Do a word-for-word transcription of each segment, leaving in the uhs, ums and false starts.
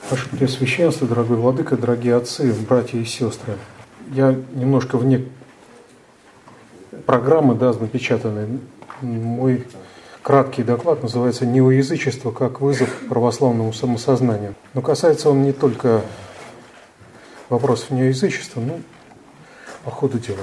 Ваше Преосвященство, дорогой владыка, дорогие отцы, братья и сестры. Я немножко вне программы, да, напечатанной. Мой краткий доклад называется «Неоязычество как вызов православному самосознанию». Но касается он не только вопросов неоязычества, но по ходу дела.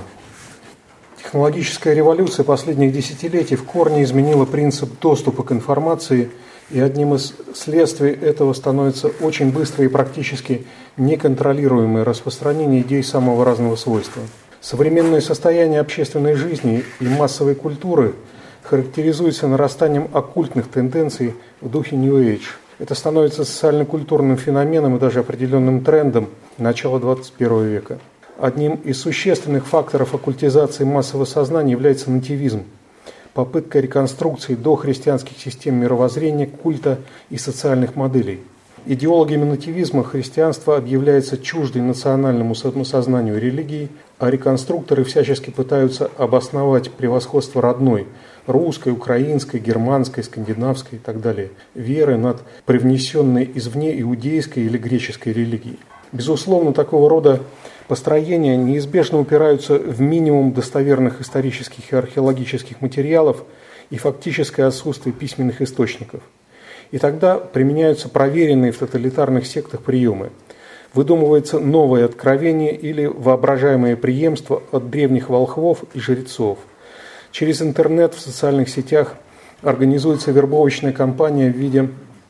Технологическая революция последних десятилетий в корне изменила принцип доступа к информации, и одним из следствий этого становится очень быстрое и практически неконтролируемое распространение идей самого разного свойства. Современное состояние общественной жизни и массовой культуры характеризуется нарастанием оккультных тенденций в духе New Age. Это становится социально-культурным феноменом и даже определенным трендом начала двадцать первого века. Одним из существенных факторов оккультизации массового сознания является нативизм, попытка реконструкции дохристианских систем мировоззрения, культа и социальных моделей. Идеологами нативизма христианство объявляется чуждой национальному самосознанию религии, а реконструкторы всячески пытаются обосновать превосходство родной, русской, украинской, германской, скандинавской и так далее, веры над привнесенной извне иудейской или греческой религией. Безусловно, такого рода построения неизбежно упираются в минимум достоверных исторических и археологических материалов и фактическое отсутствие письменных источников. И тогда применяются проверенные в тоталитарных сектах приемы. Выдумывается новое откровение или воображаемое преемство от древних волхвов и жрецов. Через интернет в социальных сетях организуется вербовочная кампания в виде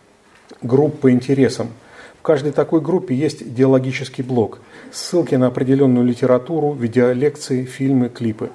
групп по интересам. В каждой такой группе есть идеологический блок, ссылки на определенную литературу, видеолекции, фильмы, клипы.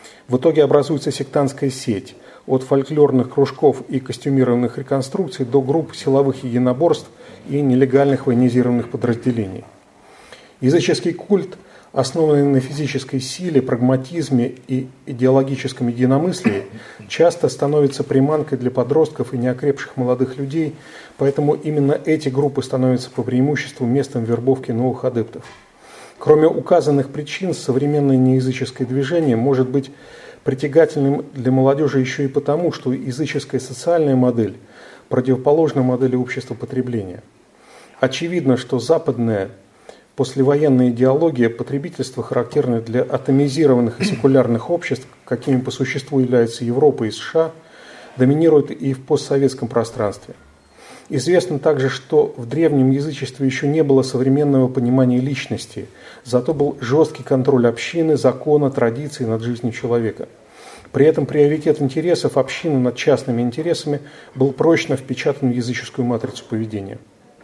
В итоге образуется сектантская сеть, от фольклорных кружков и костюмированных реконструкций до групп силовых единоборств и нелегальных военизированных подразделений. Языческий культ, основанный на физической силе, прагматизме и идеологическом единомыслии, часто становится приманкой для подростков и неокрепших молодых людей, поэтому именно эти группы становятся по преимуществу местом вербовки новых адептов. Кроме указанных причин, современное неязыческое движение может быть притягательным для молодежи еще и потому, что языческая социальная модель противоположна модели общества потребления. Очевидно, что западная послевоенная идеология потребительства, характерная для атомизированных и секулярных обществ, какими по существу являются Европа и США, доминирует и в постсоветском пространстве. Известно также, что в древнем язычестве еще не было современного понимания личности, зато был жесткий контроль общины, закона, традиций над жизнью человека. При этом приоритет интересов общины над частными интересами был прочно впечатан в языческую матрицу поведения.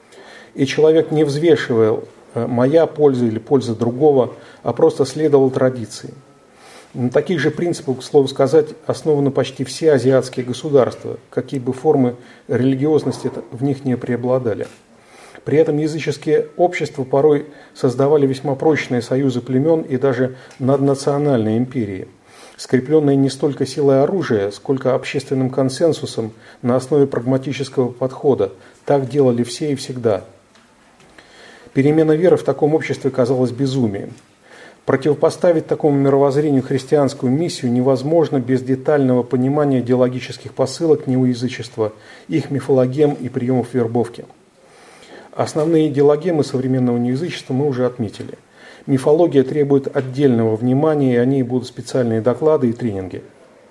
И человек не взвешивал «моя польза» или «польза другого», а просто следовал традиции. На таких же принципах, к слову сказать, основаны почти все азиатские государства, какие бы формы религиозности в них не преобладали. При этом языческие общества порой создавали весьма прочные союзы племен и даже наднациональные империи, скрепленные не столько силой оружия, сколько общественным консенсусом на основе прагматического подхода. Так делали все и всегда. Перемена веры в таком обществе казалась безумием. Противопоставить такому мировоззрению христианскую миссию невозможно без детального понимания идеологических посылок неоязычества, их мифологем и приемов вербовки. Основные идеологемы современного неоязычества мы уже отметили. Мифология требует отдельного внимания, и о ней будут специальные доклады и тренинги.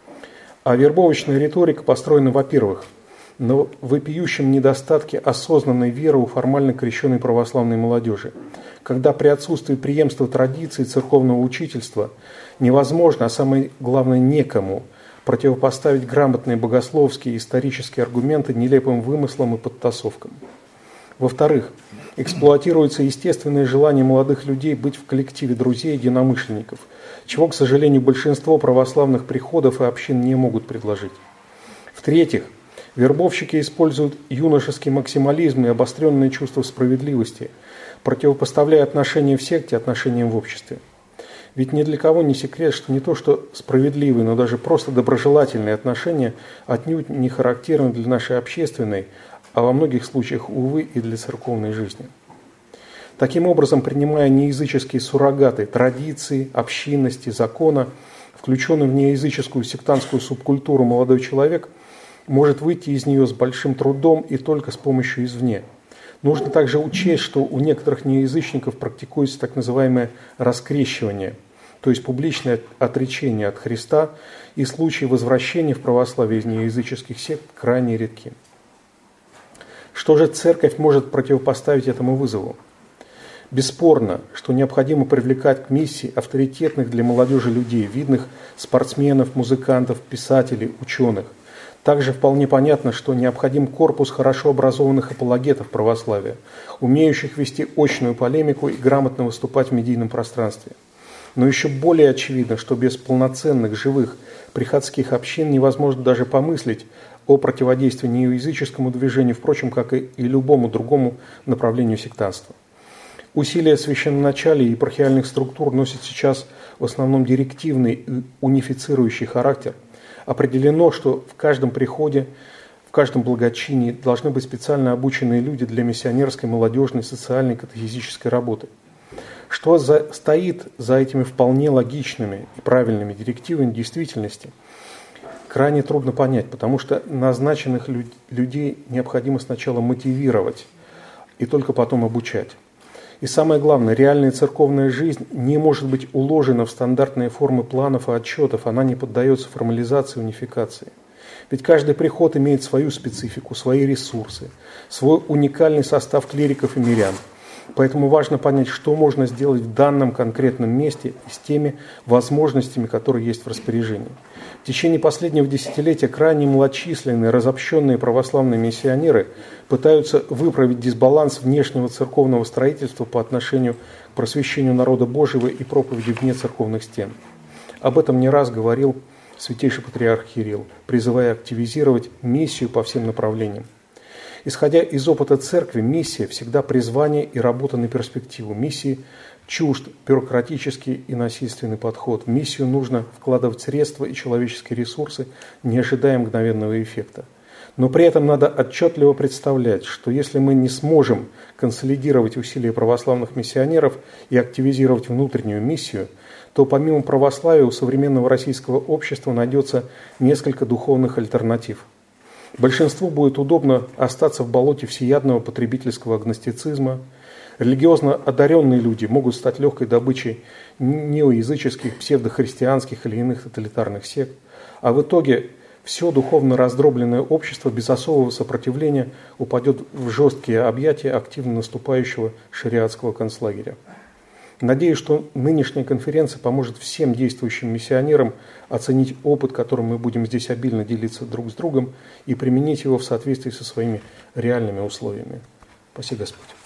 А вербовочная риторика построена, во-первых, на вопиющем недостатке осознанной веры у формально крещенной православной молодежи, когда при отсутствии преемства традиций церковного учительства невозможно, а самое главное некому, противопоставить грамотные богословские и исторические аргументы нелепым вымыслам и подтасовкам. Во-вторых, эксплуатируется естественное желание молодых людей быть в коллективе друзей и единомышленников, чего, к сожалению, большинство православных приходов и общин не могут предложить. В-третьих, вербовщики используют юношеский максимализм и обостренное чувство справедливости, противопоставляя отношения в секте отношениям в обществе. Ведь ни для кого не секрет, что не то что справедливые, но даже просто доброжелательные отношения отнюдь не характерны для нашей общественной, а во многих случаях, увы, и для церковной жизни. Таким образом, принимая неязыческие суррогаты традиции, общинности, закона, включенный в неязыческую сектантскую субкультуру молодой человек может выйти из нее с большим трудом и только с помощью извне. Нужно также учесть, что у некоторых неязычников практикуется так называемое раскрещивание, то есть публичное отречение от Христа, и случаи возвращения в православие из неязыческих сект крайне редки. Что же церковь может противопоставить этому вызову? Бесспорно, что необходимо привлекать к миссии авторитетных для молодежи людей, видных спортсменов, музыкантов, писателей, ученых. Также вполне понятно, что необходим корпус хорошо образованных апологетов православия, умеющих вести очную полемику и грамотно выступать в медийном пространстве. Но еще более очевидно, что без полноценных, живых, приходских общин невозможно даже помыслить о противодействии неоязыческому движению, впрочем, как и любому другому направлению сектантства. Усилия священноначалия и епархиальных структур носят сейчас в основном директивный и унифицирующий характер. Определено, что в каждом приходе, в каждом благочинии должны быть специально обученные люди для миссионерской, молодежной, социальной, катехизической работы. Что за, стоит за этими вполне логичными и правильными директивами в действительности, крайне трудно понять, потому что назначенных лю- людей необходимо сначала мотивировать и только потом обучать. И самое главное, реальная церковная жизнь не может быть уложена в стандартные формы планов и отчетов, она не поддается формализации и унификации. Ведь каждый приход имеет свою специфику, свои ресурсы, свой уникальный состав клириков и мирян. Поэтому важно понять, что можно сделать в данном конкретном месте и с теми возможностями, которые есть в распоряжении. В течение последнего десятилетия крайне малочисленные, разобщенные православные миссионеры пытаются выправить дисбаланс внешнего церковного строительства по отношению к просвещению народа Божьего и проповеди вне церковных стен. Об этом не раз говорил святейший патриарх Кирилл, призывая активизировать миссию по всем направлениям. Исходя из опыта церкви, миссия всегда призвание и работа на перспективу. Миссии чужд бюрократический и насильственный подход. В миссию нужно вкладывать средства и человеческие ресурсы, не ожидая мгновенного эффекта. Но при этом надо отчетливо представлять, что если мы не сможем консолидировать усилия православных миссионеров и активизировать внутреннюю миссию, то помимо православия у современного российского общества найдется несколько духовных альтернатив. Большинству будет удобно остаться в болоте всеядного потребительского агностицизма. Религиозно одаренные люди могут стать легкой добычей неоязыческих, псевдохристианских или иных тоталитарных сект. А в итоге все духовно раздробленное общество без особого сопротивления упадет в жесткие объятия активно наступающего шариатского концлагеря. Надеюсь, что нынешняя конференция поможет всем действующим миссионерам оценить опыт, которым мы будем здесь обильно делиться друг с другом, и применить его в соответствии со своими реальными условиями. Спаси Господь.